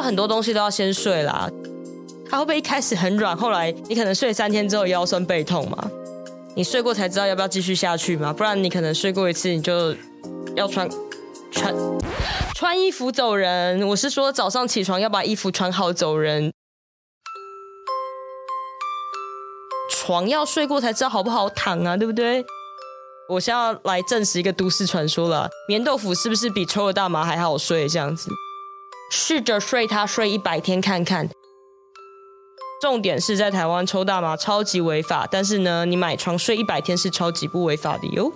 很多东西都要先睡啦。它会不会一开始很软，后来你可能睡3天之后腰酸背痛嘛？你睡过才知道要不要继续下去嘛？不然你可能睡过一次你就要穿衣服走人。我是说早上起床要把衣服穿好走人。床要睡过才知道好不好躺啊，对不对？我现在要来证实一个都市传说了，棉豆腐是不是比抽了大麻还好睡？这样子试着睡它睡100天看看。重点是在台湾抽大麻超级违法，但是呢你买床睡100天是超级不违法的哟。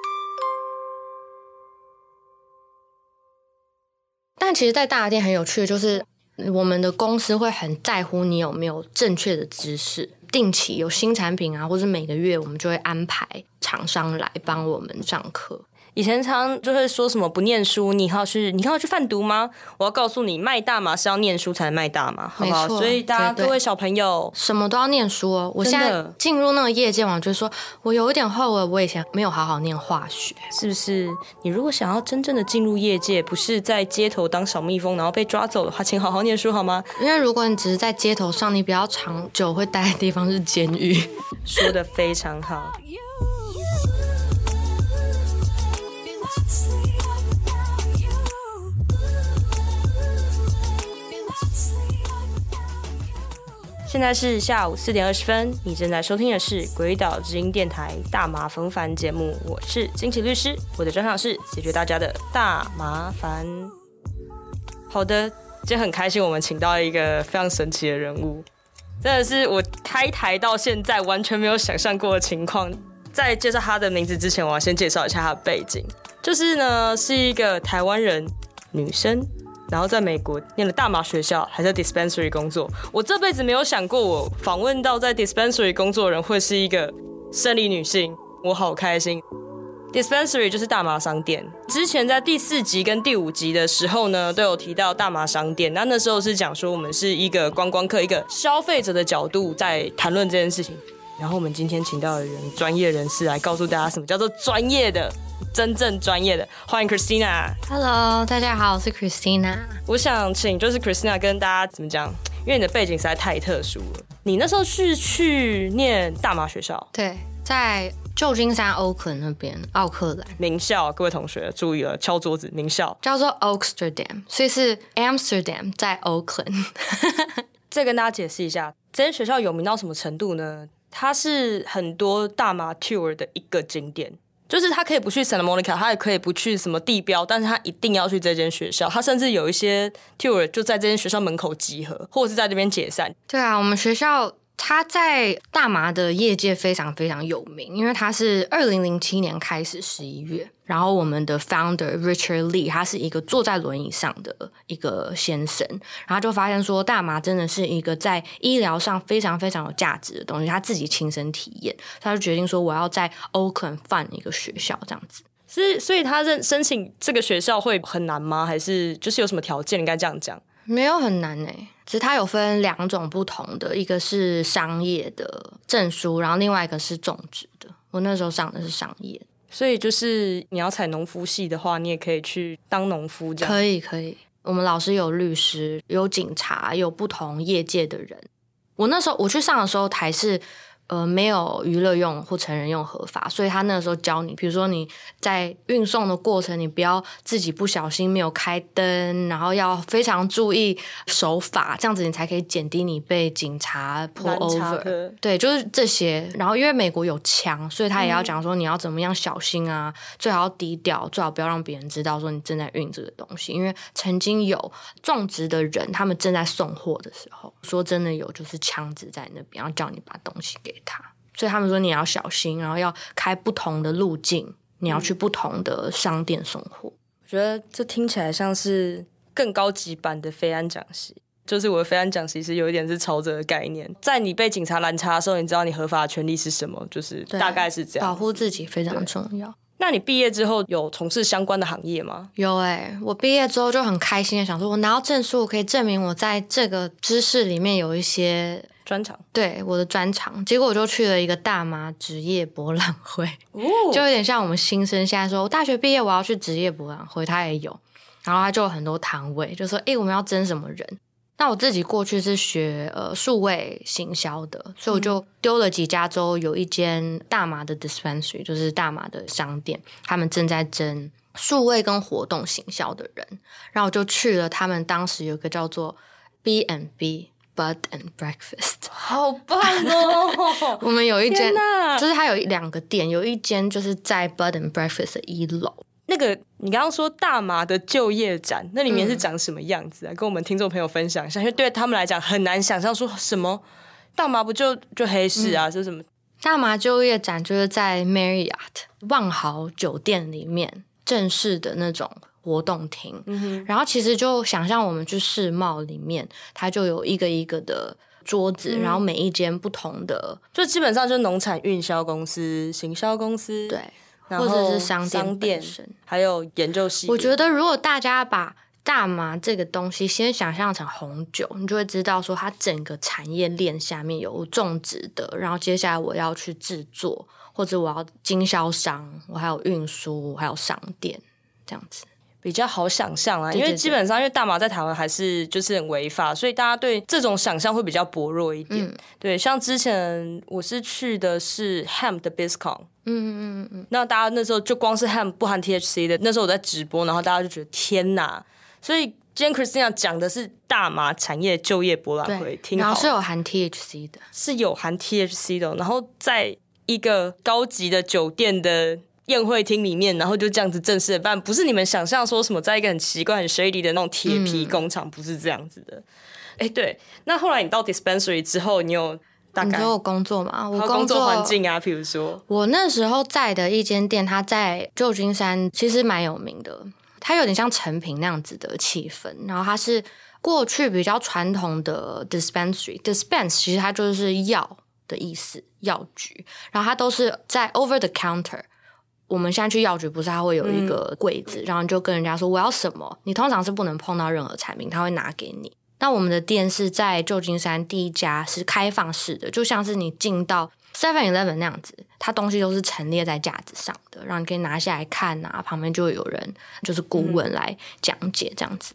但其实在大麻店很有趣的就是我们的公司会很在乎你有没有正确的知识，定期有新产品啊，或是每个月我们就会安排厂商来帮我们上课。以前常就会说什么不念书你要去贩毒吗？我要告诉你，卖大麻是要念书才能卖大麻，好不好？所以大家各位小朋友什么都要念书哦。我现在进入那个业界，我就说我有一点后悔，我以前没有好好念化学， 是不是？你如果想要真正的进入业界，不是在街头当小蜜蜂然后被抓走的话，请好好念书好吗？ 因为如果你只是在街头上，你比较长久会待的地方是监狱。 说得非常好。现在是下午4点20分，你正在收听的是鬼岛之音电台大麻烦烦节目，我是金奇律师，我的专长是解决大家的大麻烦。好的，今天很开心我们请到一个非常神奇的人物，真的是我开台到现在完全没有想象过的情况。在介绍他的名字之前，我要先介绍一下他的背景，就是呢是一个台湾人，女生，然后在美国念了大麻学校，还在 dispensary 工作。我这辈子没有想过我访问到在 dispensary 工作的人会是一个生理女性，我好开心。dispensary 就是大麻商店，之前在第4集跟第5集的时候呢都有提到大麻商店，那时候是讲说我们是一个观光客，一个消费者的角度在谈论这件事情。然后我们今天请到的人，专业人士来告诉大家什么叫做专业的，真正专业的。欢迎 Christina。Hello， 大家好，我是 Christina。 我想请就是 Christina 跟大家怎么讲，因为你的背景实在太特殊了。你那时候是去念大麻学校？ 对，在旧金山 Oakland 那边，奥克兰名校。各位同学注意了，敲桌子，名校叫做 Oaksterdam， 所以是 Amsterdam 在 Oakland。 再跟大家解释一下，这间学校有名到什么程度呢？它是很多大麻 tour 的一个景点，就是他可以不去 Santa Monica， 他也可以不去什么地标，但是他一定要去这间学校。他甚至有一些 tour 就在这间学校门口集合，或者是在这边解散。 对啊，我们学校它在大麻的业界非常非常有名，因为它是2007年开始11月，然后我们的 founder Richard Lee 他是一个坐在轮椅上的一个先生，然后就发现说大麻真的是一个在医疗上非常非常有价值的东西，他自己亲身体验，他就决定说我要在 Oakland 办一个学校这样子。 所以他申请这个学校会很难吗？还是就是有什么条件？应该这样讲。 没有很难欸，只是它有分2种不同的，一个是商业的证书，然后另外一个是种植的。我那时候上的是商业， 所以就是你要采农夫系的话，你也可以去当农夫这样。 可以，我们老师有律师，有警察，有不同业界的人。我那时候我去上的时候还是没有娱乐用或成人用合法，所以他那个时候教你，比如说你在运送的过程，你不要自己不小心没有开灯，然后要非常注意守法，这样子你才可以减低你被警察 pull over。对，就是这些。然后因为美国有枪，所以他也要讲说你要怎么样小心啊，最好要低调，最好不要让别人知道说你正在运这个东西。因为曾经有种植的人，他们正在送货的时候，说真的有就是枪支在那边，要叫你把东西给他，所以他们说你要小心，然后要开不同的路径，你要去不同的商店送货。 我觉得这听起来像是更高级版的飞安讲习，就是我的飞安讲习是有一点是朝着的概念，在你被警察拦查的时候，你知道你合法的权利是什么，就是大概是这样。 保护自己非常重要。 那你毕业之后有从事相关的行业吗？ 有我毕业之后就很开心的想说，我拿到证书，我可以证明我在这个知识里面有一些专长，对， 我的专长。结果我就去了一个大麻职业博览会，就有点像我们新生现在说，我大学毕业我要去职业博览会，他也有，然后他就有很多摊位，就说我们要征什么人， 那我自己过去是学数位行销的，所以我就丢了几家州，有一间大麻的 dispensary， 就是大麻的商店，他们正在征数位跟活动行销的人，然后我就去了他们当时有个叫做 B&B Bud and Breakfast， 好棒哦！ 我们有一间，就是它有2个店，有一间就是在 Bud and Breakfast 的1楼。 那个你刚刚说大麻的就业展，那里面是长什么样子啊？跟我们听众朋友分享一下，因为对他们来讲很难想象说什么大麻不就黑市啊，是什么？ 大麻就业展就是在 Marriott 万豪酒店里面正式的那种活动厅，然后其实就想象我们去世贸里面，它就有一个一个的桌子，然后每一间不同的， 就基本上就是农产运销公司、行销公司， 对。或者是商店还有研究系。 我觉得如果大家把大麻这个东西先想象成红酒，你就会知道说它整个产业链下面有种植的，然后接下来我要去制作，或者我要经销商，我还有运输，还有商店，这样子比较好想象啦。因为基本上因为大麻在台湾还是就是很违法，所以大家对这种想象会比较薄弱一点。对，像之前我是去的是 Hemp 的 BizCon，那大家那时候就光是 Hemp 不含 THC 的，那时候我在直播，然后大家就觉得天哪！所以今天 Christina 讲的是大麻产业就业博览会，挺好， 然后是有含 THC 的， 是有含 THC 的，然后在一个高级的酒店的宴会厅里面，然后就这样子正式的办，不是你们想象说什么在一个很奇怪很 shady 的那种铁皮工厂，不是这样子的。对，那后来你到 dispensary 之后，你有大概你说我工作吗？我工作环境啊，比如说我那时候在的一间店，它在旧金山，其实蛮有名的，它有点像成品那样子的气氛，然后它是过去比较传统的 dispense 其实它就是药的意思，药局，然后它都是在 over the counter。我们现在去药局不是它会有一个柜子，然后就跟人家说我要什么，你通常是不能碰到任何产品，他会拿给你。那我们的店是在旧金山第一家是开放式的，就像是你进到 7-Eleven 那样子，它东西都是陈列在架子上的，然后你可以拿下来看啊，旁边就会有人就是顾问来讲解这样子。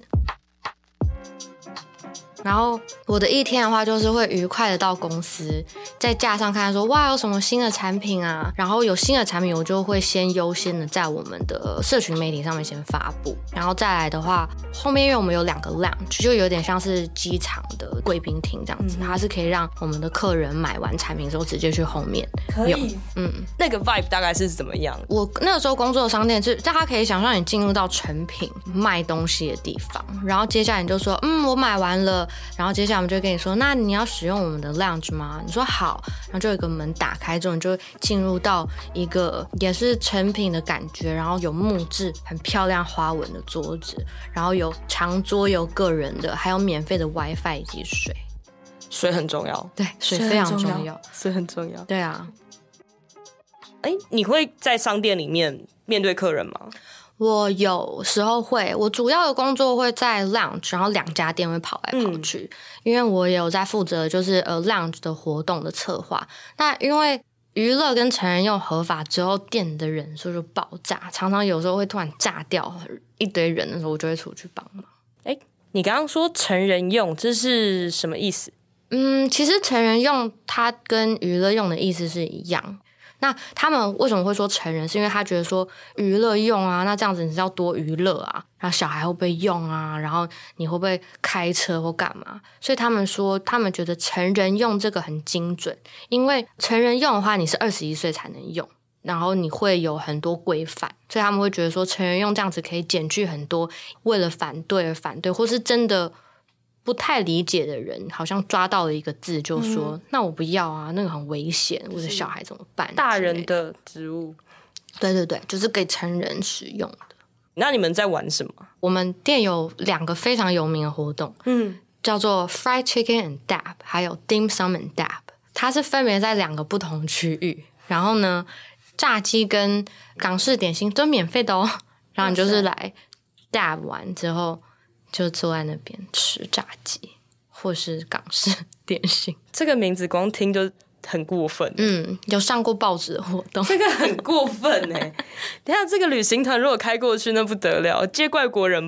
然后我的一天的话就是会愉快的到公司，在架上看说哇有什么新的产品啊，然后有新的产品我就会先优先的在我们的社群媒体上面先发布，然后再来的话后面因为我们有2个 lounge， 就有点像是机场的贵宾厅这样子，它是可以让我们的客人买完产品之后直接去后面可以那个 vibe 大概是怎么样？ 我那个时候工作的商店是大家可以想象你进入到成品卖东西的地方，然后接下来你就说我买完了，然后接下来我们就会跟你说那你要使用我们的 lounge 吗？你说好，然后就有一个门打开之后你就进入到一个也是成品的感觉，然后有木质很漂亮花纹的桌子，然后有长桌有个人的，还有免费的 WiFi 以及水很重要， 对，水非常重要， 水很重要， 对啊。 你会在商店里面面对客人吗？ 我有时候会，我主要的工作会在 lounge， 然后2家店会跑来跑去，因为我也有在负责就是lounge 的活动的策划。那因为娱乐跟成人用合法之后，店的人数就爆炸，常常有时候会突然炸掉一堆人的时候，我就会出去帮忙。 你刚刚说成人用，这是什么意思？ 其实成人用它跟娱乐用的意思是一样。那他们为什么会说成人？是因为他觉得说娱乐用啊，那这样子你是要多娱乐啊，然后小孩会不会用啊，然后你会不会开车或干嘛，所以他们说他们觉得成人用这个很精准，因为成人用的话你是21岁才能用，然后你会有很多规范，所以他们会觉得说成人用这样子可以减去很多为了反对而反对，或是真的不太理解的人，好像抓到了一个字就说那我不要啊，那个很危险，我的小孩怎么办？ 大人的植物， 对对对，就是给成人使用的。 那你们在玩什么？ 我们店有2个非常有名的活动，叫做 Fried Chicken and Dab， 还有 Dim Sum and Dab， 它是分别在2个不同区域，然后呢炸鸡跟港式点心都免费的哦，然后你就是来 Dab 完之后就坐在那边吃炸鸡或是港式点心。 这个名字光听就很过分。 有上过报纸的活动， 这个很过分欸。等一下这个旅行团如果开过去那不得了，接外国人吧，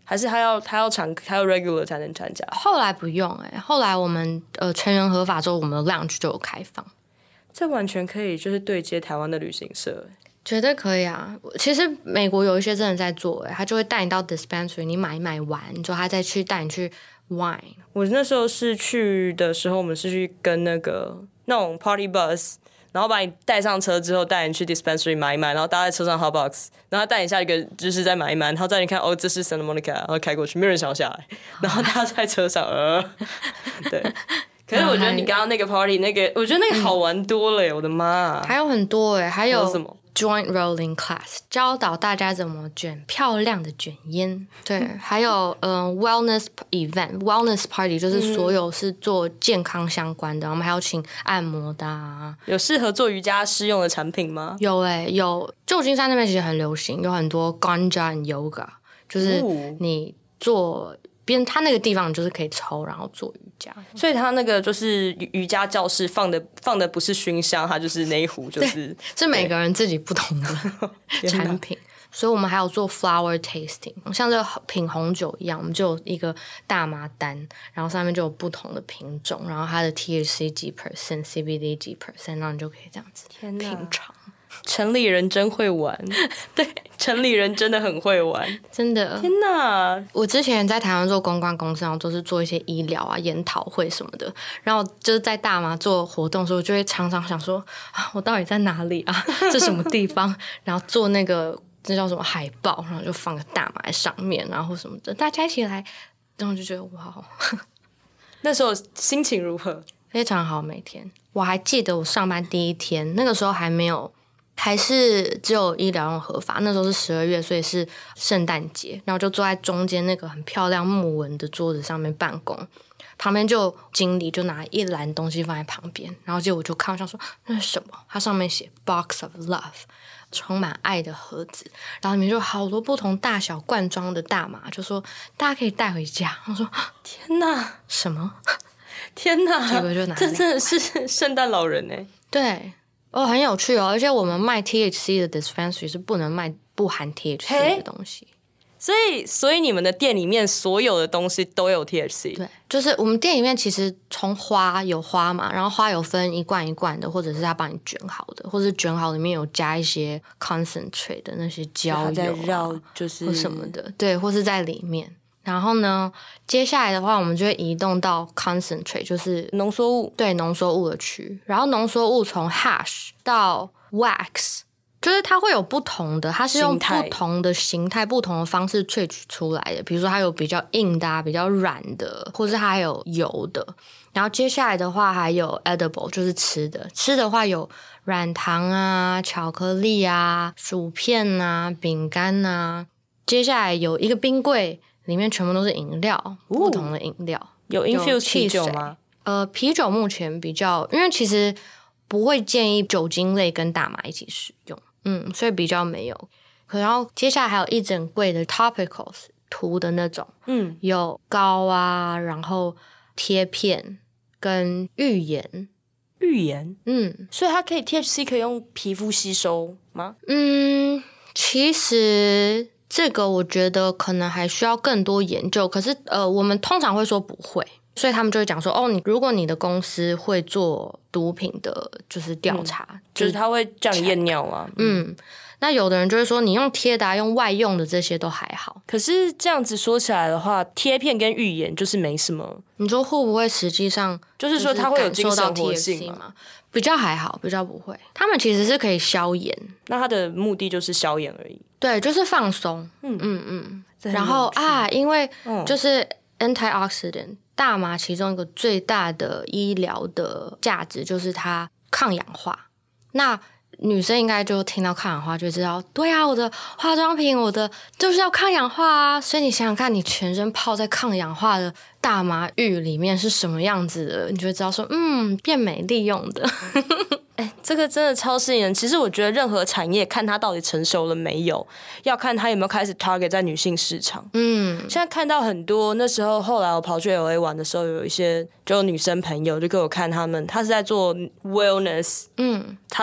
还是他要regular 才能参加？ 后来不用后来我们全员合法之后，我们的 lounge 就有开放。 这完全可以就是对接台湾的旅行社绝对可以啊！其实美国有一些真的在做他就会带你到 dispensary， 你买完之后他再带你去 wine。 我那时候是去的时候，我们是去跟那种 party bus， 然后把你带上车之后带你去 dispensary 买一买，然后搭在车上 hotbox， 然后带你下一个就是再买一买，然后带你看这是 Santa Monica， 然后开过去，没有人想要下来，然后大家在车上对。可是我觉得你刚刚那个 party 我觉得那个好玩多了我的妈！ 还有很多还有什么 joint rolling class， 教导大家怎么卷漂亮的卷烟。对，还有wellness event，wellness party 就是所有是做健康相关的，我们还有请按摩的有适合做瑜伽师用的产品吗？ 有有，旧金山那边其实很流行，有很多 ganja and yoga， 就是你做他那个地方就是可以抽，然后做瑜伽， 所以他那个就是瑜伽教室放的不是熏香，它就是那一壶就是是每个人自己不同的产品。所以我们还有做 flower tasting， 像这品红酒一样，我们就有一个大麻单，然后上面就有不同的品种，然后它的 THC 几 percent，CBD 几 percent， 然后你就可以这样子品尝。 城里人真会玩，对，城里人真的很会玩， 真的。 天哪！ 我之前在台湾做公关公司，然后都是做一些医疗研讨会什么的，然后就是在大麻做活动的时候，我就会常常想说我到底在哪里啊？这什么地方？然后做那叫什么海报，然后就放个大麻在上面，然后什么的，大家一起来，然后就觉得哇， 那时候心情如何？ 非常好，每天。我还记得我上班第一天，那个时候还是只有医疗用合法，那时候是12月，所以是圣诞节，然后就坐在中间那个很漂亮木纹的桌子上面办公，旁边就经理就拿一篮东西放在旁边，然后结果我就看，我想说那是什么？它上面写 Box of Love， 充满爱的盒子，然后里面就有好多不同大小罐装的大麻，就说大家可以带回家。我说天哪， 什么？ 天哪， 结果就拿这真的是圣诞老人对。很有趣而且我们卖 THC 的 dispensary 是不能卖不含 THC 的东西， 所以你们的店里面所有的东西都有 THC。 对，就是我们店里面其实从有花嘛，然后花有分一罐一罐的，或者是他帮你卷好的，或者卷好里面有加一些 concentrate 的那些焦油绕就是或什么的，对，或是在里面。然后呢，接下来的话我们就会移动到 concentrate， 就是浓缩物， 对，浓缩物的区。然后浓缩物从 hash 到 wax， 就是它会有不同的，它是用不同的形态、不同的方式萃取出来的。比如说它有比较硬的比较软的，或是它还有油的。然后接下来的话还有 edible， 就是吃的话有软糖巧克力薯片饼干接下来有一个冰柜，里面全部都是饮料，不同的饮料。 有 infused 啤酒吗？ 啤酒目前比较，因为其实不会建议酒精类跟大麻一起使用，所以比较没有。然后接下来还有一整柜的 topicals 涂的那种，有膏然后贴片跟浴盐。 浴盐，所以它可以 THC 可以用皮肤吸收吗？ 其实这个我觉得可能还需要更多研究，可是我们通常会说不会，所以他们就会讲说如果你的公司会做毒品的就是调查， 就是他会叫你验尿吗？ 那有的人就会说你用贴的用外用的这些都还好。 可是这样子说起来的话，贴片跟浴盐就是没什么。 你说会不会实际上就是说它会有精神活性吗？ 比较还好，比较不会。他们其实是可以消炎， 那它的目的就是消炎而已。 对，就是放松。然后因为就是 antioxidant 大麻其中一个最大的医疗的价值就是它抗氧化。那女生应该就听到抗氧化就知道，对我的化妆品我的就是要抗氧化所以你想想看，你全身泡在抗氧化的大麻浴里面是什么样子的，你就会知道说变美丽用的。 这个真的超吸引人。其实我觉得任何产业看它到底成熟了没有，要看它有没有开始 target 在女性市场。现在看到很多，那时候后来我跑去 LA 玩的时候，有一些就女生朋友就给我看他是在做 wellness，他是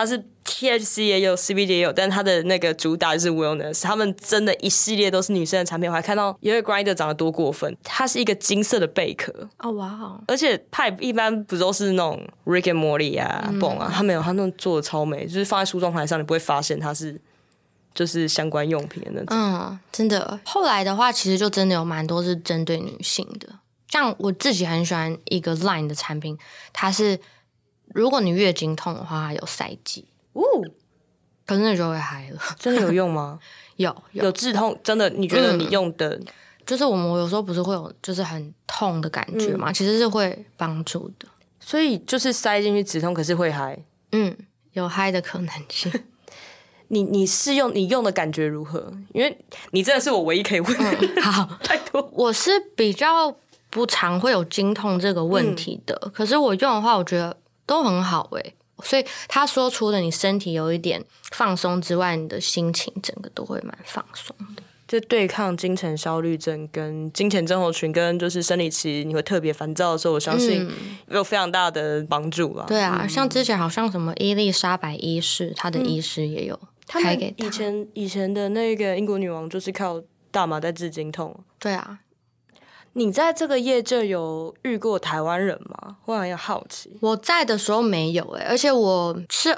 THC 也有 CBD 也有，但它的那个主打就是 wellness， 他们真的一系列都是女生的产品。我还看到有一个 grinder 长得多过分，它是一个金色的贝壳哦哇， 而且 pipe 一般不都是那种 Rick and Morty 啊、泵啊，它没有，它那种做的超美，就是放在梳妆台上你不会发现它是就是相关用品的那种。 真的。后来的话其实就真的有蛮多是针对女性的，像我自己很喜欢一个 line 的产品，它是如果你月经痛的话它有塞剂可是那就会嗨了。 真的有用吗？有止痛，真的？你觉得你用的就是我们有时候不是会有就是很痛的感觉嘛，其实是会帮助的。 所以就是塞进去止痛，可是会嗨。 有嗨的可能性。 你试用你用的感觉如何？因为你真的是我唯一可以问的。 好， 拜托。 我是比较不常会有经痛这个问题的，可是我用的话，我觉得都很好所以他说除了你身体有一点放松之外，你的心情整个都会蛮放松的。 就对抗精神焦虑症跟金钱症候群跟就是生理期你会特别烦躁的时候，我相信有非常大的帮助啦。 对啊，像之前好像什么伊丽莎白医师，他的医师也有开给他。 以前的那个英国女王就是靠大麻在治经痛。 对啊。 你在这个业界有遇过台湾人吗？我很好奇。 我在的时候没有而且我是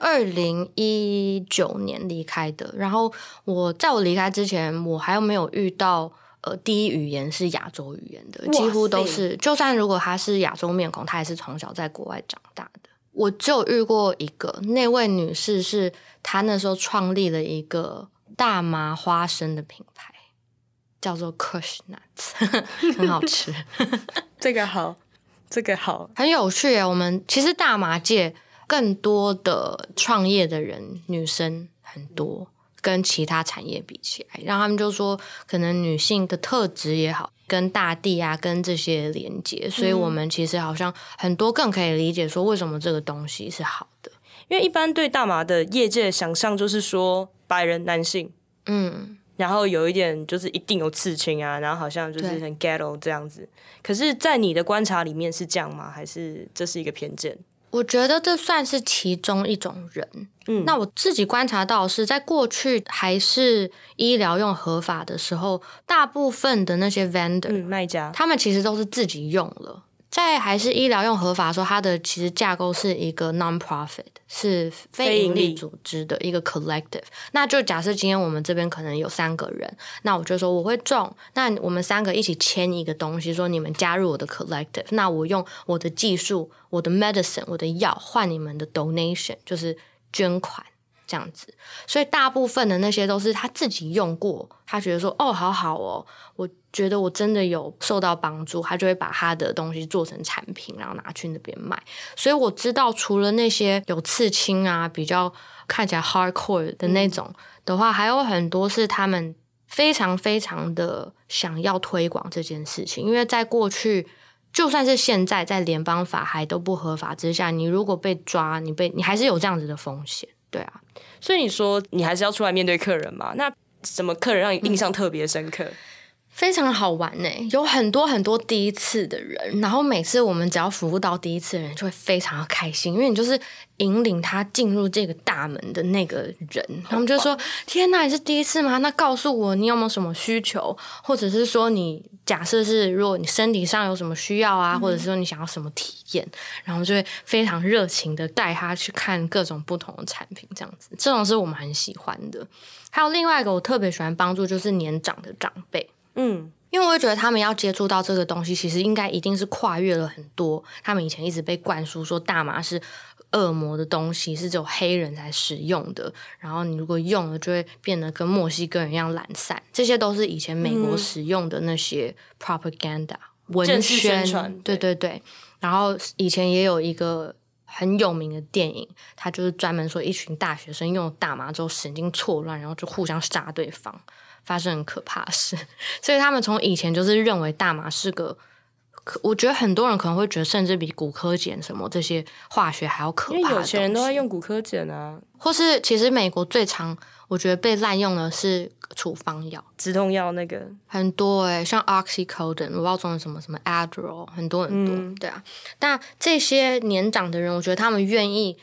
2019年离开的，然后在我离开之前，我还没有遇到第一语言是亚洲语言的，几乎都是，就算如果他是亚洲面孔，他也是从小在国外长大的。我只有遇过一个，那位女士是她那时候创立了一个大麻花生的品牌。叫做 Kush Nuts 很好吃。 这个好很有趣我们其实大麻界更多的创业的人女生很多，跟其他产业比起来，然后他们就说可能女性的特质也好，跟大地啊跟这些连接，所以我们其实好像很多更可以理解说为什么这个东西是好的。 因为一般对大麻的业界的想象就是说白人男性然后有一点就是一定有刺青啊，然后好像就是很 ghetto 这样子。可是在你的观察里面是这样吗？还是这是一个偏见？ 我觉得这算是其中一种人。那我自己观察到的是在过去还是医疗用合法的时候，大部分的那些 vendor 卖家他们其实都是自己用了。在还是医疗用合法的时候，它的其实架构是一个 non-profit， 是非营利组织的一个 collective。那就假设今天我们这边可能有3个人，那我就说我会种，那我们3个一起签一个东西，说你们加入我的 collective， 那我用我的技术、我的 medicine、我的药换你们的 donation， 就是捐款这样子。所以大部分的那些都是他自己用过，他觉得说好好我觉得我真的有受到帮助，他就会把他的东西做成产品，然后拿去那边卖。所以我知道除了那些有刺青啊比较看起来 hardcore 的那种的话，还有很多是他们非常非常的想要推广这件事情。因为在过去就算是现在在联邦法还都不合法之下，你如果被抓你还是有这样子的风险。对啊， 所以你说你还是要出来面对客人嘛？那什么客人让你印象特别深刻？ 非常好玩有很多很多第一次的人，然后每次我们只要服务到第一次的人就会非常的开心，因为你就是引领他进入这个大门的那个人。他们就说天哪，你是第一次吗？那告诉我你有没有什么需求，或者是说你假设是如果你身体上有什么需要啊，或者是说你想要什么体验，然后就会非常热情的带他去看各种不同的产品，这样子，这种是我们很喜欢的。还有另外一个我特别喜欢帮助就是年长的长辈，因为我会觉得他们要接触到这个东西，其实应该一定是跨越了很多他们以前一直被灌输说大麻是恶魔的东西，是只有黑人才使用的，然后你如果用了就会变得跟墨西哥人一样懒散，这些都是以前美国使用的那些 propaganda 文宣，对对对。然后以前也有一个很有名的电影，它就是专门说一群大学生用大麻之后神经错乱，然后就互相杀对方，发生很可怕的事。所以他们从以前就是认为大麻是个，我觉得很多人可能会觉得甚至比古柯碱什么这些化学还要可怕的东西， 因为有钱人都在用古柯碱啊。 或是其实美国最常我觉得被滥用的是处方药， 止痛药，那个很多像 oxycodone 我不知道中文什么什么 Adderall 很多很多，对啊。但这些年长的人我觉得他们愿意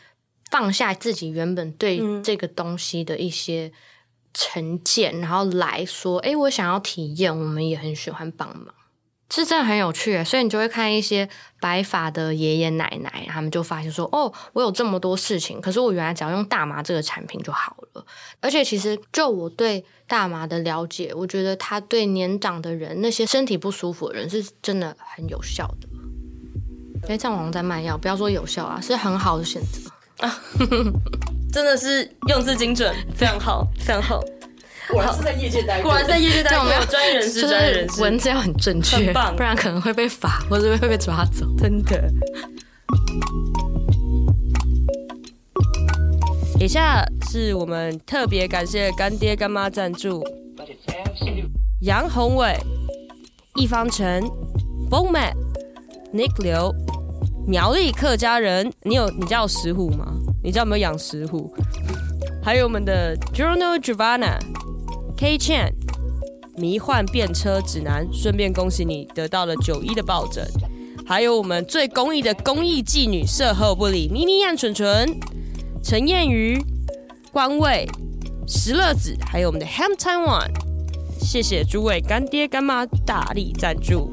放下自己原本对这个东西的一些成见，然后来说我想要体验，我们也很喜欢帮忙，是真的很有趣耶。所以你就会看一些白发的爷爷奶奶，他们就发现说我有这么多事情，可是我原来只要用大麻这个产品就好了。而且其实就我对大麻的了解，我觉得它对年长的人，那些身体不舒服的人是真的很有效的。这样好像在卖药，不要说有效啊，是很好的选择啊。 真的是用字精准，非常好，非常好。 果然是在业界待过， 果然在业界待过， 我们要专业人士，专业人士， 文字要很正确， 很棒， 不然可能会被罚，或者会被抓走。 真的。以下是我们特别感谢干爹干妈赞助：杨宏伟、易方成、Bomat、Nick 刘、苗栗客家人。你家有石虎吗？你家有没有养石虎？还有我们的 Journal Giovanna、K Chan、迷幻便车指南，顺便恭喜你得到了91的抱枕。还有我们最公益的公益妓女售后不理咪咪和蠢蠢、陈燕瑜、关卫、石乐子，还有我们的 Ham Taiwan。谢谢诸位干爹干妈大力赞助。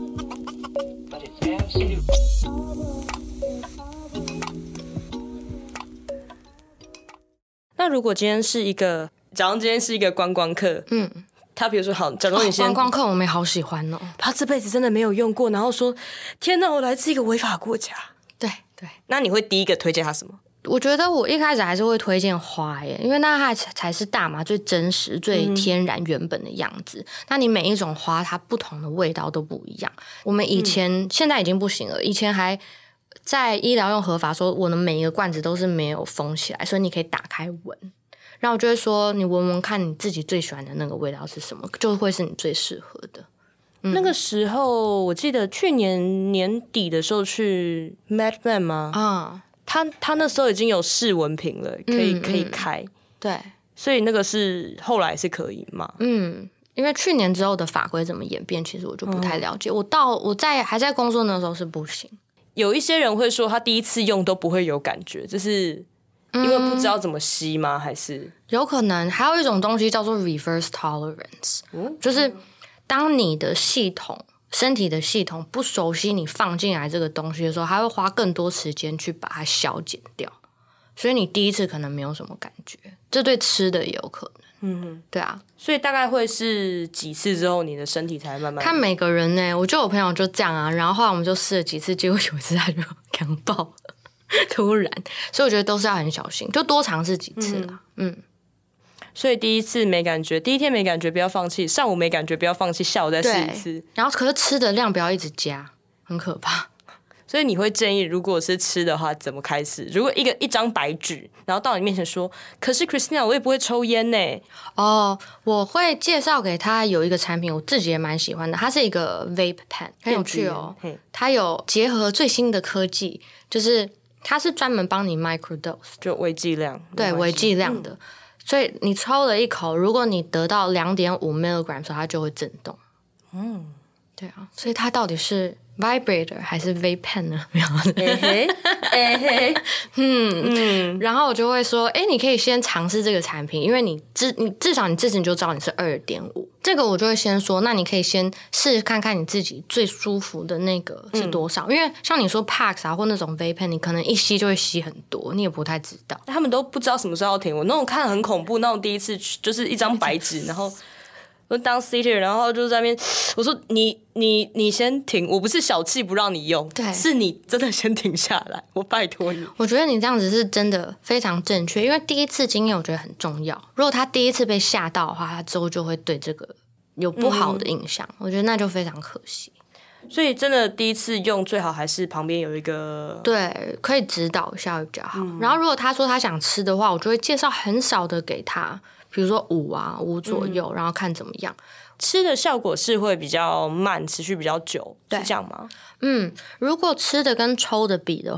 那如果今天是一个，假如今天是一个观光客，他比如说好，假如你先观光客，我们好喜欢哦。 他这辈子真的没有用过，然后说天哪，我来自一个违法国家。 对， 那你会第一个推荐他什么？ 我觉得我一开始还是会推荐花耶，因为那它才是大麻最真实、最天然原本的样子。那你每一种花，它不同的味道都不一样。我们以前、现在已经不行了，以前还在医疗用合法说，我的每一个罐子都是没有封起来，所以你可以打开闻。然后我就会说，你闻闻看你自己最喜欢的那个味道是什么，就会是你最适合的。 那个时候我记得去年年底的时候去 Madman 吗？他那时候已经有试闻瓶了，可以开。 对， 所以那个是后来是可以吗？ 因为去年之后的法规怎么演变，其实我就不太了解。我还在工作那时候是不行。 有一些人会说他第一次用都不会有感觉，就是因为不知道怎么吸吗？还是有可能还有一种东西叫做 reverse tolerance，就是当你的身体的系统不熟悉你放进来这个东西的时候，它会花更多时间去把它消减掉，所以你第一次可能没有什么感觉，这对吃的也有可能。对啊， 所以大概会是几次之后你的身体才慢慢看每个人呢。我就有朋友就这样啊，然后后来我们就试了几次，结果有一次他就强爆了，突然，所以我觉得都是要很小心，就多尝试几次啦。 所以第一次没感觉，第一天没感觉不要放弃，上午没感觉不要放弃，下午再试一次。 然后可是吃的量不要一直加，很可怕。 所以你会建议，如果是吃的话，怎么开始？如果一张白纸，然后到你面前说，可是 Christina 我也不会抽烟呢。 我会介绍给他有一个产品，我自己也蛮喜欢的，它是一个 vape pen， 很有趣哦。它有结合最新的科技，就是它是专门帮你 microdose， 就微剂量， 对，微剂量的。所以你抽了一口，如果你得到 2.5 milligram 的时候，它就会震动。对啊，所以它到底是 vibrator 还是 vape pen 呢？然后我就会说，你可以先尝试这个产品，因为你至少你自己就知道你是 2.5。这个我就会先说，那你可以先试看看你自己最舒服的那个是多少，因为像你说 Pax 啊或那种 vape pen， 你可能一吸就会吸很多，你也不太知道。 他们都不知道什么时候要停。我那种看很恐怖，那种第一次就是一张白纸，然后我当 sitter， 然后就在那边我说你先停，我不是小气不让你用， 对， 是你真的先停下来，我拜托你。 我觉得你这样子是真的非常正确，因为第一次经验我觉得很重要。如果他第一次被吓到的话，他之后就会对这个有不好的印象，我觉得那就非常可惜。 所以真的第一次用最好还是旁边有一个， 对，可以指导一下会比较好。然后如果他说他想吃的话，我就会介绍很少的给他，比如说5左右，然后看怎么样。 吃的效果是会比较慢，持续比较久，是这样吗？ 如果吃的跟抽的比的话，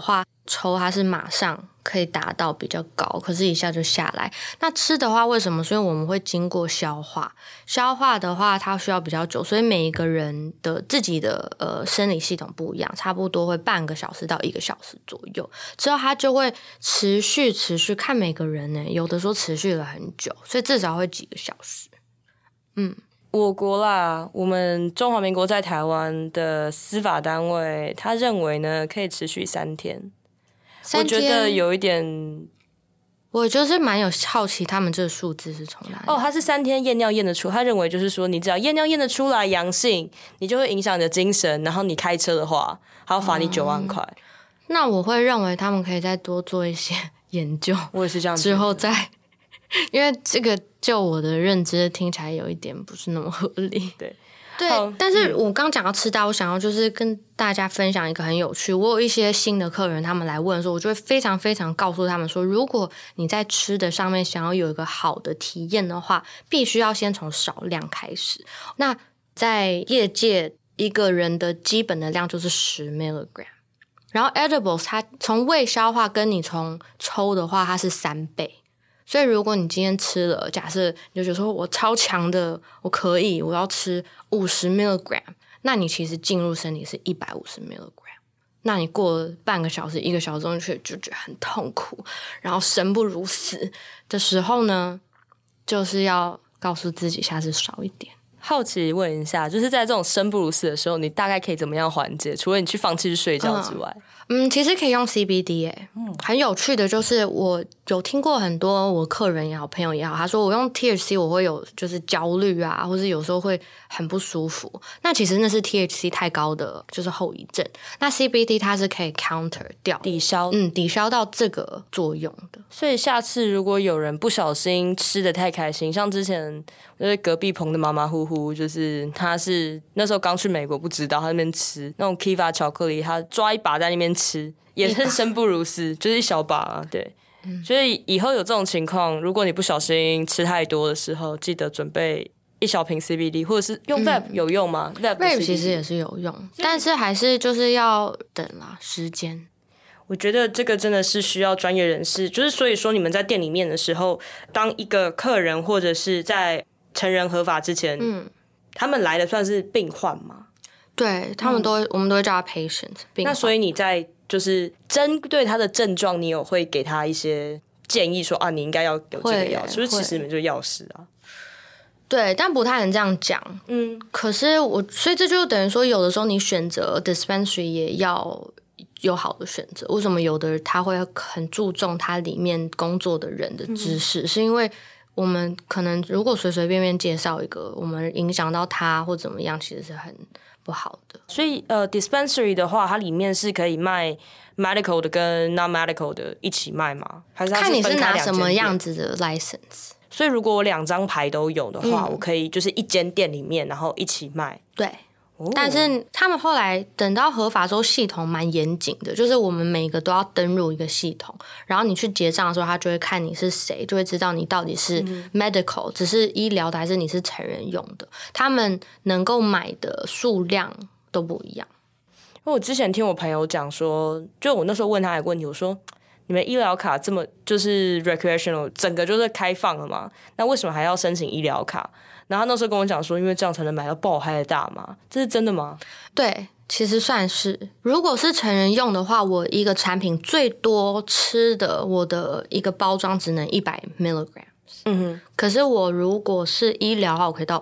抽它是马上可以达到比较高，可是一下就下来。那吃的话为什么？所以我们会经过消化，消化的话它需要比较久，所以每一个人的自己的生理系统不一样，差不多会半个小时到1个小时左右，之后它就会持续看每个人呢，有的说持续了很久，所以至少会几个小时。 我国啦，我们中华民国在台湾的司法单位，他认为呢可以持续3天。我觉得有一点， 我就是蛮有好奇，他们这个数字是从哪里？ 他是3天验尿验得出，他认为就是说，你只要验尿验得出来阳性，你就会影响你的精神，然后你开车的话，还要罚你9万块。 那我会认为他们可以再多做一些研究， 我也是这样子， 之后再，因为这个就我的认知听起来有一点不是那么合理。对，但是我刚讲到吃到，我想要就是跟大家分享一个很有趣。我有一些新的客人，他们来问的时候，我就会非常非常告诉他们说，如果你在吃的上面想要有一个好的体验的话，必须要先从少量开始。那在业界，一个人的基本的量就是10 milligram， 然后 edibles 它从胃消化跟你从抽的话，它是3倍。所以如果你今天吃了，假设你就觉得说我超强的，我可以，我要吃50 milligram， 那你其实进入身体是150 milligram， 那你过了半个小时、1个小时钟就觉得很痛苦，然后生不如死的时候呢，就是要告诉自己下次少一点。 好奇问一下，就是在这种生不如死的时候，你大概可以怎么样缓解？除了你去放弃去睡觉之外， 其实可以用 CBD 很有趣的就是我有听过很多我客人也好朋友也好，他说我用 THC 我会有就是焦虑啊，或是有时候会很不舒服，那其实那是 THC 太高的就是后遗症，那 CBD 它是可以 counter 掉抵消到这个作用的。 所以下次如果有人不小心吃得太开心，像之前就是隔壁棚的马马虎虎，就是他是那时候刚去美国不知道，他在那边吃那种 Kiva 巧克力，他抓一把在那边吃，也是生不如死，就是一小把啊，对。所以以后有这种情况，如果你不小心吃太多的时候，记得准备1小瓶 CBD， 或者是用 Vape 有用吗？ Vape 其实也是有用，但是还是就是要等啦时间。 我觉得这个真的是需要专业人士，就是所以说你们在店里面的时候，当一个客人或者是在成人合法之前，他们来的算是病患吗？ 对，他们我们都会叫他 patient 病患。 那所以你在就是针对他的症状，你有会给他一些建议说啊，你应该要有这个药，是不是？其实你们就是药师啊。 对，但不太能这样讲。可是所以这就等于说，有的时候你选择 dispensary 也要有好的选择。为什么有的人他会很注重他里面工作的人的知识？是因为我们可能如果随随便便介绍一个，我们影响到他或怎么样，其实是很不好的。 所以dispensary 的话，它里面是可以卖 medical 的跟 non medical 的一起卖吗？还是它是分开2间店？ 看你是拿什么样子的 license。 所以如果我2张牌都有的话，我可以就是一间店里面然后一起卖。 对。但是他们后来等到合法之后，系统蛮严谨的，就是我们每个都要登入一个系统，然后你去结账的时候，他就会看你是谁，就会知道你到底是 medical 只是医疗的还是你是成人用的，他们能够买的数量都不一样。 因为我之前听我朋友讲说，就我那时候问他一个问题，我说你们医疗卡这么就是 recreational 整个就是开放了嘛，那为什么还要申请医疗卡？然后他那时候跟我讲说，因为这样才能买到爆嗨的大麻，这是真的吗？ 对，其实算是。如果是成人用的话，我一个产品最多吃的，我的一个包装只能100 milligrams。可是我如果是医疗的话，我可以到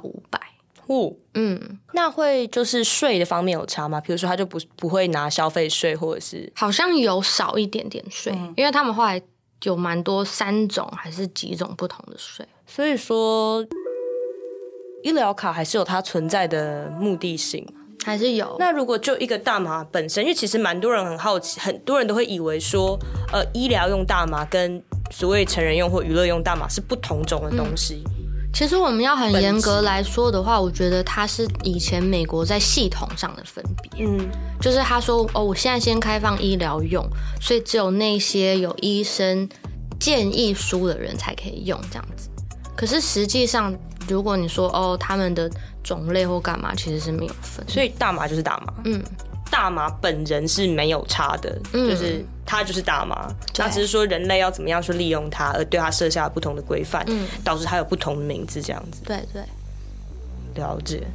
500。 那会就是税的方面有差吗？比如说他就不会拿消费税，或者是好像有少一点点税，因为他们后来有蛮多3种还是几种不同的税。 所以说医疗卡还是有它存在的目的性， 还是有。 那如果就一个大麻本身，因为其实蛮多人很好奇，很多人都会以为说，医疗用大麻跟所谓成人用或娱乐用大麻是不同种的东西。 其实我们要很严格来说的话，我觉得它是以前美国在系统上的分别。就是他说我现在先开放医疗用，所以只有那些有医生建议书的人才可以用这样子。可是实际上如果你说他们的种类或干嘛，其实是没有分， 所以大麻就是大麻。 大麻本人是没有差的，就是它就是大麻，它只是说人类要怎么样去利用它，而对它设下不同的规范，导致它有不同的名字这样子。 对对， 了解。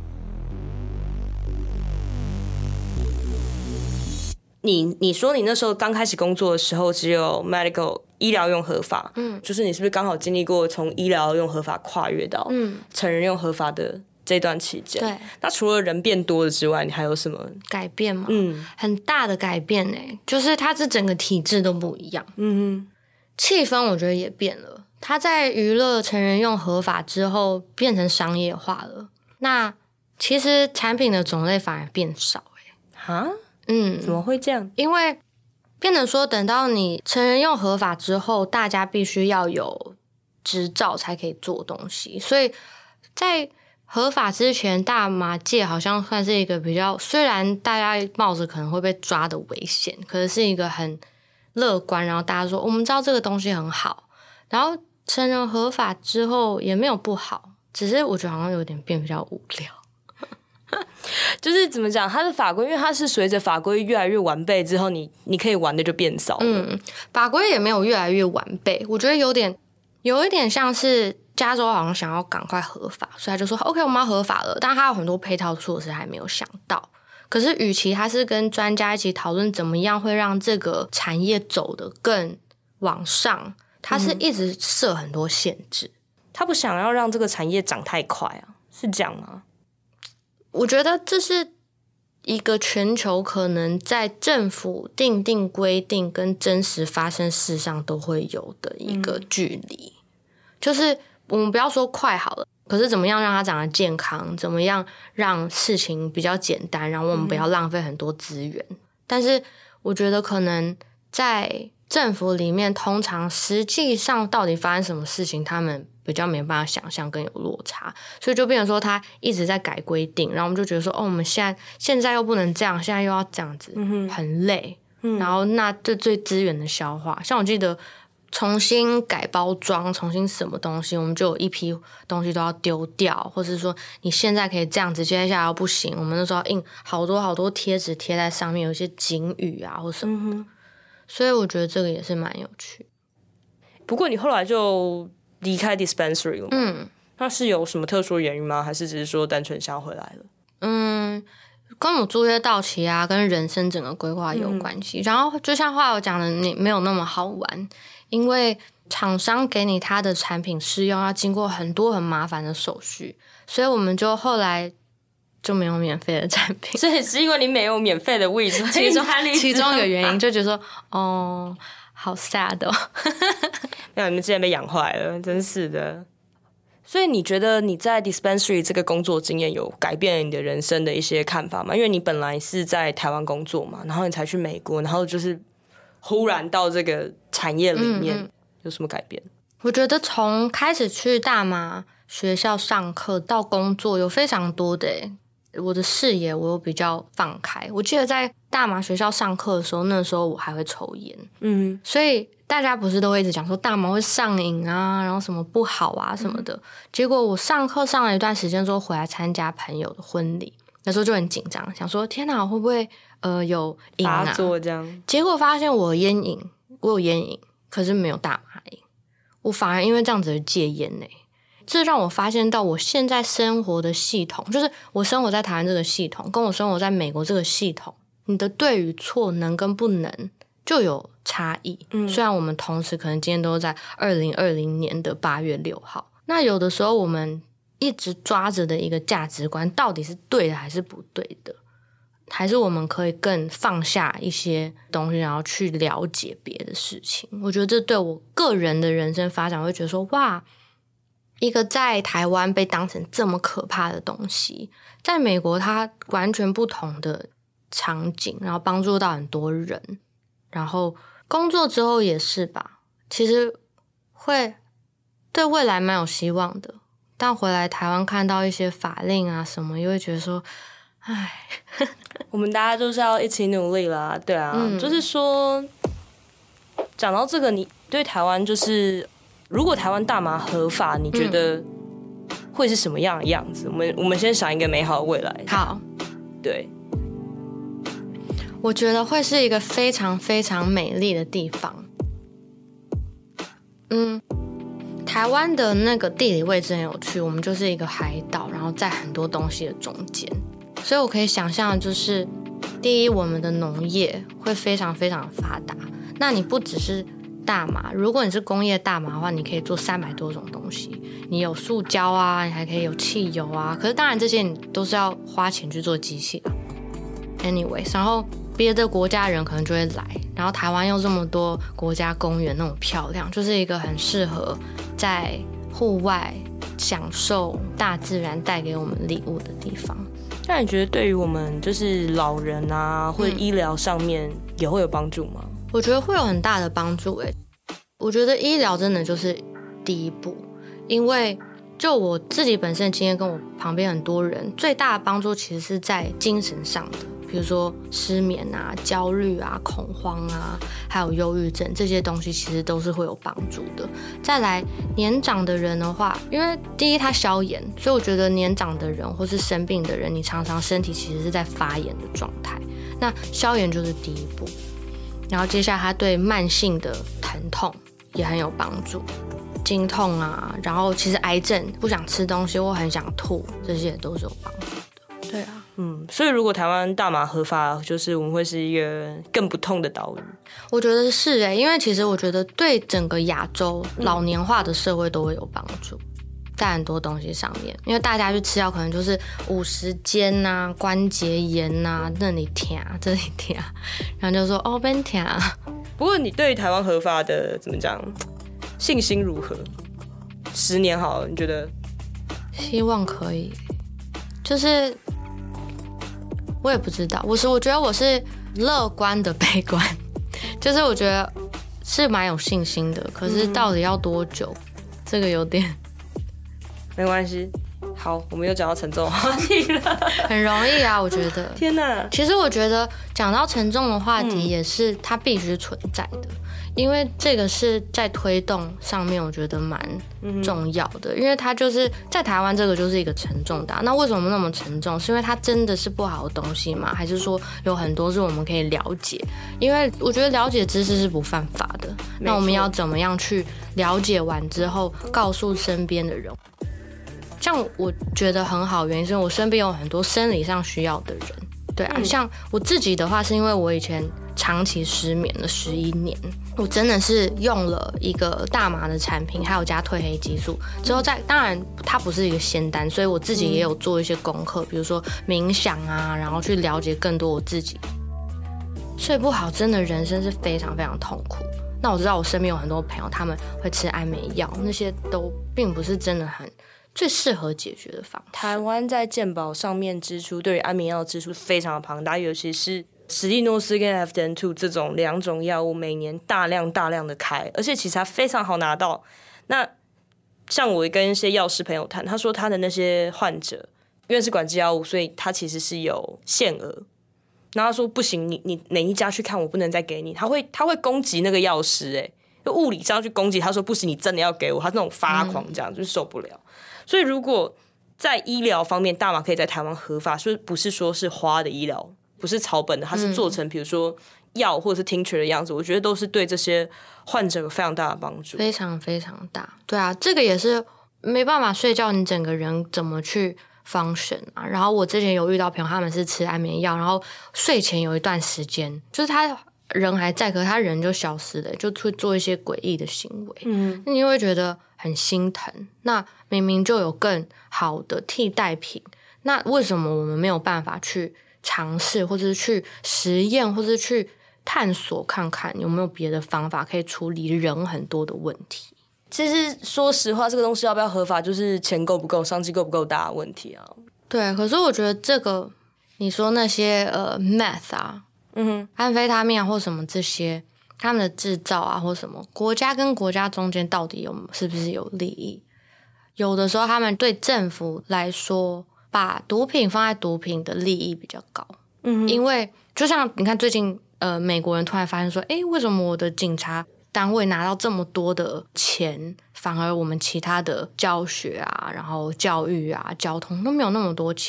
你说你那时候刚开始工作的时候只有 medical 医疗用合法，就是你是不是刚好经历过从医疗用合法跨越到成人用合法的这段期间？ 对。 那除了人变多了之外，你还有什么改变吗？很大的改变就是它这整个体制都不一样。气氛我觉得也变了。它在娱乐成人用合法之后变成商业化了。那其实产品的种类反而变少怎么会这样？ 因为变成说等到你成人用合法之后，大家必须要有执照才可以做东西，所以在合法之前，大麻界好像算是一个比较，虽然大家冒着可能会被抓的危险，可是一个很乐观，然后大家说我们知道这个东西很好，然后成人合法之后也没有不好，只是我觉得好像有点变比较无聊。 就是怎么讲，它的法规，因为它是随着法规越来越完备之后，你可以玩的就变少了。 法规也没有越来越完备，我觉得有一点像是加州好像想要赶快合法，所以他就说 OK 我们要合法了，但他有很多配套措施还没有想到。可是与其他是跟专家一起讨论怎么样会让这个产业走得更往上，他是一直设很多限制。 他不想要让这个产业长太快啊，是这样吗？ 我觉得这是一个全球可能在政府定规定跟真实发生事上都会有的一个距离。就是我们不要说快好了，可是怎么样让它长得健康，怎么样让事情比较简单，然后我们不要浪费很多资源。但是我觉得可能在政府里面，通常实际上到底发生什么事情，他们比较没办法想象，跟有落差，所以就变成说他一直在改规定，然后我们就觉得说我们现在又不能这样，现在又要这样子，很累。然后那这对资源的消化，像我记得重新改包装，重新什么东西，我们就有一批东西都要丢掉，或者是说你现在可以这样子，接下来又不行，我们那时候要印好多贴纸贴在上面，有一些警语啊或什么的。所以我觉得这个也是蛮有趣。 不过你后来就离开 dispensary 了吗？那是有什么特殊原因吗？还是只是说单纯想要回来了？ 跟我租约到期啊，跟人生整个规划有关系。然后就像话我讲的，你没有那么好玩，因为厂商给你他的产品试用要经过很多很麻烦的手续，所以我们就后来就没有免费的产品。 所以是因为你没有免费的位置， 其中一个原因就觉得说好 sad 哦。 那你们之前被养坏了，真是的。所以你觉得你在 dispensary 这个工作经验有改变你的人生的一些看法吗？因为你本来是在台湾工作嘛，然后你才去美国，然后就是忽然到这个产业里面，有什么改变？ 我觉得从开始去大麻学校上课到工作有非常多的我的视野我有比较放开。我记得在大麻学校上课的时候，那时候我还会抽烟，所以大家不是都会一直讲说大麻会上瘾啊，然后什么不好啊什么的。结果我上课上了一段时间之后，回来参加朋友的婚礼，那时候就很紧张，想说天哪，会不会有瘾啊？ 发作这样。 结果发现我有烟瘾，可是没有大麻瘾。我反而因为这样子而戒烟这让我发现到我现在生活的系统，就是我生活在台湾这个系统，跟我生活在美国这个系统，你的对与错能跟不能就有差异。虽然我们同时可能今天都在2020年的8月6号，那有的时候我们一直抓着的一个价值观到底是对的还是不对的，还是我们可以更放下一些东西，然后去了解别的事情。我觉得这对我个人的人生发展，我会觉得说哇，一个在台湾被当成这么可怕的东西，在美国它完全不同的场景，然后帮助到很多人，然后工作之后也是吧，其实会对未来蛮有希望的。但回来台湾看到一些法令啊什么，又会觉得说唉我们大家就是要一起努力啦。对啊，就是说讲到这个，你对台湾就是如果台湾大麻合法，你觉得会是什么样的样子？我们先想一个美好的未来。 好， 对， 我觉得会是一个非常非常美丽的地方。台湾的那个地理位置很有趣，我们就是一个海岛，然后在很多东西的中间，所以我可以想象，就是第一，我们的农业会非常非常发达。那你不只是大麻，如果你是工业大麻的话，你可以做300多种东西，你有塑胶啊，你还可以有汽油啊，可是当然这些你都是要花钱去做机器啊。Anyway， 然后别的国家的人可能就会来，然后台湾又这么多国家公园那种漂亮，就是一个很适合在户外享受大自然带给我们礼物的地方。 那你觉得对于我们就是老人啊，或者医疗上面也会有帮助吗？ 我觉得会有很大的帮助耶。我觉得医疗真的就是第一步，因为就我自己本身的经验跟我旁边很多人，最大的帮助其实是在精神上的，比如说失眠啊、焦虑啊、恐慌啊，还有忧郁症，这些东西其实都是会有帮助的。再来年长的人的话，因为第一它消炎，所以我觉得年长的人或是生病的人，你常常身体其实是在发炎的状态，那消炎就是第一步。然后接下来它对慢性的疼痛也很有帮助，经痛啊，然后其实癌症不想吃东西或很想吐，这些都是有帮助的。对啊， 所以如果台湾大麻合法，就是我们会是一个更不痛的岛屿。 我觉得是因为其实我觉得对整个亚洲老年化的社会都会有帮助，在很多东西上面，因为大家去吃药可能就是50肩啊、关节炎啊，那里痛这里痛，然后就说哦变痛。 不过你对台湾合法的怎么讲信心如何？10年好了，你觉得？ 希望可以，就是我也不知道，我觉得我是乐观的悲观，就是我觉得是蛮有信心的，可是到底要多久，这个有点没关系。好，我们又讲到沉重的话题了， 很容易啊，我觉得。 天哪！ 其实我觉得讲到沉重的话题，也是它必须存在的，因为这个是在推动上面，我觉得蛮重要的。因为它就是在台湾，这个就是一个沉重的那为什么那么沉重？是因为它真的是不好的东西吗？还是说有很多是我们可以了解？因为我觉得了解知识是不犯法的。那我们要怎么样去了解完之后，告诉身边的人？像我觉得很好，原因是我身边有很多生理上需要的人，对啊，像我自己的话，是因为我以前长期失眠了11年，我真的是用了一个大麻的产品，还有加褪黑激素之后当然它不是一个仙丹，所以我自己也有做一些功课，比如说冥想啊，然后去了解更多我自己。睡不好真的人生是非常非常痛苦。那我知道我身边有很多朋友，他们会吃安眠药，那些都并不是真的很最适合解决的方式。 台湾在健保上面支出对于安眠药的支出非常的庞大，尤其是史蒂诺斯跟 Afdan-2 这种2种药物每年大量的开，而且其实它非常好拿到。那像我跟一些药师朋友谈，他说他的那些患者因为是管制药物，所以他其实是有限额。然后他说不行，你哪一家去看我不能再给你，他会攻击那个药师就物理上去攻击，他说不行，你真的要给我，他那种发狂这样就是受不了。所以如果在医疗方面大麻可以在台湾合法，不是说是花的医疗，不是草本的，它是做成比如说药或者是tincture的样子，我觉得都是对这些患者有非常大的帮助， 非常非常大。对啊，这个也是没办法睡觉，你整个人怎么去function啊？然后我之前有遇到朋友，他们是吃安眠药，然后睡前有一段时间，就是他人还在，可是他人就消失了，就会做一些诡异的行为。你会觉得很心疼。那明明就有更好的替代品，那为什么我们没有办法去尝试，或者是去实验，或者是去探索看看有没有别的方法可以处理人很多的问题？ 其实说实话，这个东西要不要合法，就是钱够不够、商机够不够大的问题啊。 对，可是我觉得这个，你说那些meth 啊，安非他命啊或什么这些，他们的制造啊或什么，国家跟国家中间到底是不是有利益？有的时候他们对政府来说，把毒品放在毒品的利益比较高。因为就像你看最近美国人突然发现说，为什么我的警察单位拿到这么多的钱，反而我们其他的教学啊，然后教育啊、交通都没有那么多钱？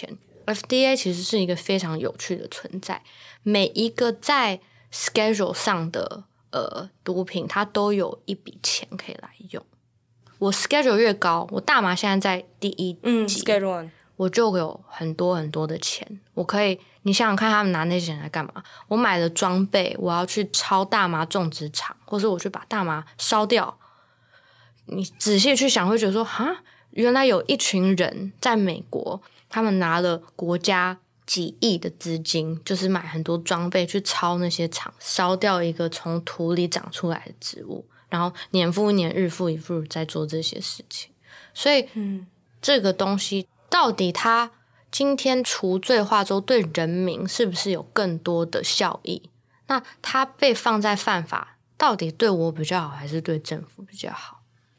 FDA 其实是一个非常有趣的存在，每一个在 schedule 上的毒品，它都有一笔钱可以来用。我 schedule 越高，我大麻现在在第一级 schedule 1， 我就有很多很多的钱，我可以，你想想看，他们拿那些钱来干嘛？我买了装备，我要去抄大麻种植场，或是我去把大麻烧掉。你仔细去想，会觉得说，哈，原来有一群人在美国，他们拿了国家几亿的资金，就是买很多装备去抄那些厂，烧掉一个从土里长出来的植物，然后年复一年、日复一日在做这些事情。所以，这个东西到底它今天除罪化之后，对人民是不是有更多的效益？那它被放在犯法，到底对我比较好，还是对政府比较好？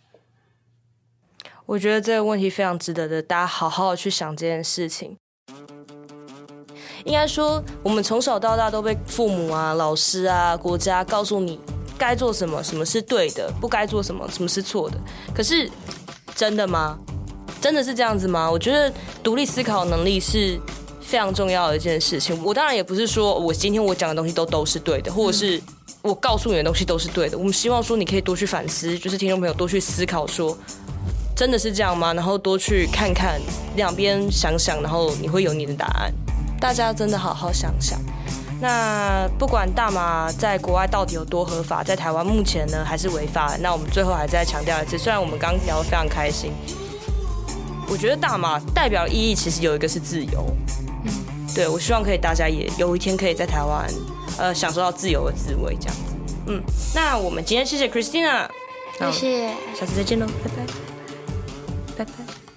我觉得这个问题非常值得大家好好的去想这件事情。应该说，我们从小到大都被父母啊、老师啊、国家告诉你该做什么，什么是对的，不该做什么，什么是错的。可是，真的吗？真的是这样子吗？我觉得独立思考能力是非常重要的一件事情。我当然也不是说我今天我讲的东西都是对的，或者是我告诉你的东西都是对的。我们希望说你可以多去反思，就是听众朋友多去思考说，真的是这样吗？然后多去看看两边想想，然后你会有你的答案。大家真的好好想想。那不管大麻在国外到底有多合法，在台湾目前呢还是违法的。那我们最后还再强调一次，虽然我们刚聊得非常开心，我觉得大麻代表的意义其实有一个是自由。对，我希望可以大家也有一天可以在台湾享受到自由的滋味这样子。那我们今天谢谢 Christina， 谢谢， 下次再见喽，拜拜，拜拜。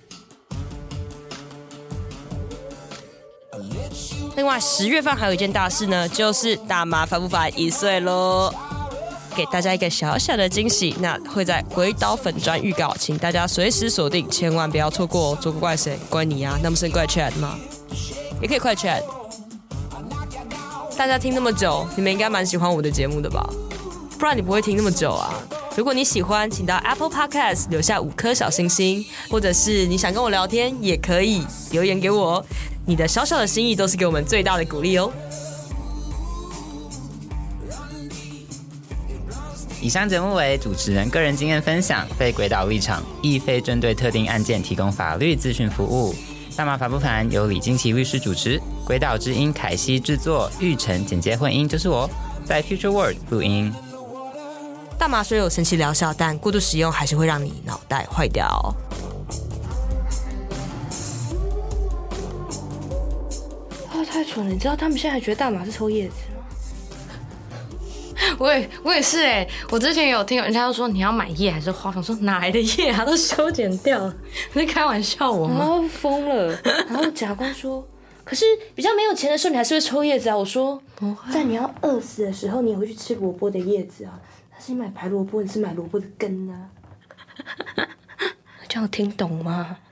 另外10月份还有一件大事呢，就是大麻烦不烦1岁咯，给大家一个小小的惊喜，那会在鬼岛粉专预告，请大家随时锁定，千万不要错过哦。做个怪谁？怪你啊？那不是怪 Chad 吗？也可以怪 Chad。大家听那么久，你们应该蛮喜欢我的节目的吧？不然你不会听那么久啊。如果你喜欢，请到 Apple Podcast 留下5颗小星星，或者是你想跟我聊天，也可以留言给我。你的小小的心意都是给我们最大的鼓励哦。 以上节目为主持人个人经验分享，非鬼岛立场，亦非针对特定案件提供法律咨询服务。大麻烦不烦由李金奇律师主持，鬼岛之音凯西制作，玉成剪接混音就是我，在 Future World 录音。 大麻虽有神奇疗效，但过度使用还是会让你脑袋坏掉哦。太蠢了！你知道他们现在还觉得大麻是抽叶子吗？ 我也是哎，我之前有听人家就说你要买叶还是花，我说哪来的叶啊，都修剪掉了，你在开玩笑我吗？ 然后疯了，然后甲官说，可是比较没有钱的时候，你还是会抽叶子啊。我说，在你要饿死的时候，你也会去吃萝卜的叶子啊。但是你买白萝卜，你是买萝卜的根啊。这样听懂吗？